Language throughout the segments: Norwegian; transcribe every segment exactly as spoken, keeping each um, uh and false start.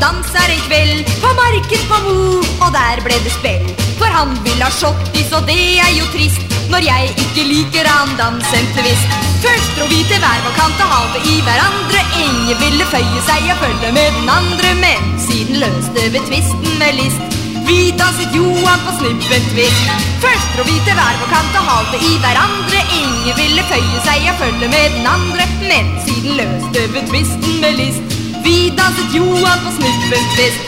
danser en kveld på marken på Mo, og der ble det spill. For han vil ha shottis, og det er jo trist når jeg ikke liker han dansen til visst. Først dro vi til hver vår kant og halte i hverandre. Ingen ville føye seg og følge med den andre, men siden løste vi tvisten med list. Vi danset Johan på snippen tvist. Først dro vi til hver vår kant og halte i hverandre. Ingen ville føye seg og følge med den andre, men siden løste vi tvisten med list. Vi danset Johan på snippen tvist.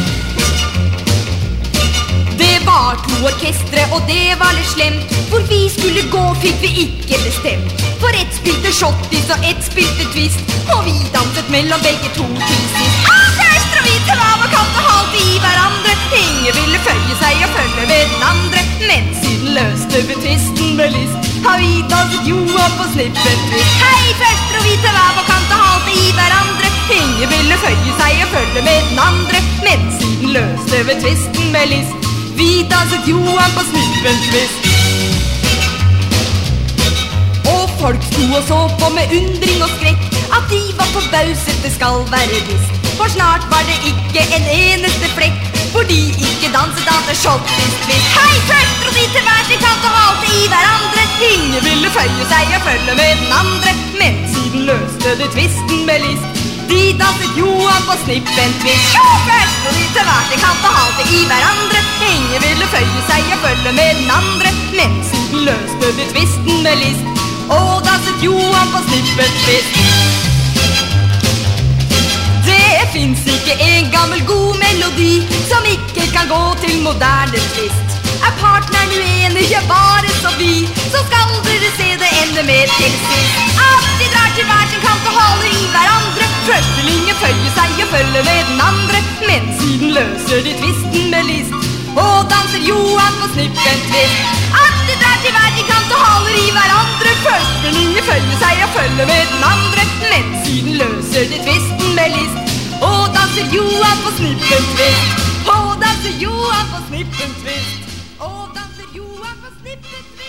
Det var to orkestre, og det var litt slemt. Hvor vi skulle gå fikk vi ikke bestemt. For ett spilte shottis og ett spilte twist, og vi danset mellom begge to til sist. Først dro vi til hver vår kant og halte i hverandre. Ingen ville føye seg og følge med den andre, men siden løste vi tvisten med list. Har vi danset Johan på snippen twist. Hei, først dro vi til hver vår kant og halte i hverandre. Ingen ville føye seg og følge med den andre, men siden løste vi tvisten med list. Vi danset Johan på snippen twist. Og folk sto og så på med undring og skrekk, at de var forbauset, det skal være visst. For snart var det ikke en eneste flekk, hvor de ikke danset annet shottis twist. Hei, først dro de til hver sin kant og halte i hverandre. Ingen ville føye seg og følge med den andre, men siden løste de tvisten med list. De danset Johan på snippen twist. Jo, først dro de til hver sin kant og halte i hverandre. Ingen ville føye seg og følge med den andre, men siden løste de tvisten med list. Og danset Johan på snippen twist. Det finnes ikke en gammel god melodi som ikke kan gå til moderne twist. Er partneren uenig, ja bare så vi, så skal dere se det ende med til sist. At de drar til hver sin kant og holder i hverandre. Først vil ingen føye seg og følge med den andre, men siden løser de tvisten med list. Og danser Johan på snippen twist. At de drar til hver sin kant og holder i hverandre. Først vil ingen føye seg og følge med den andre, men siden løser de tvisten med list. Og danser Johan på snippen twist. Og danser Johan på snippen twist. Og danser Johan på snippen twist.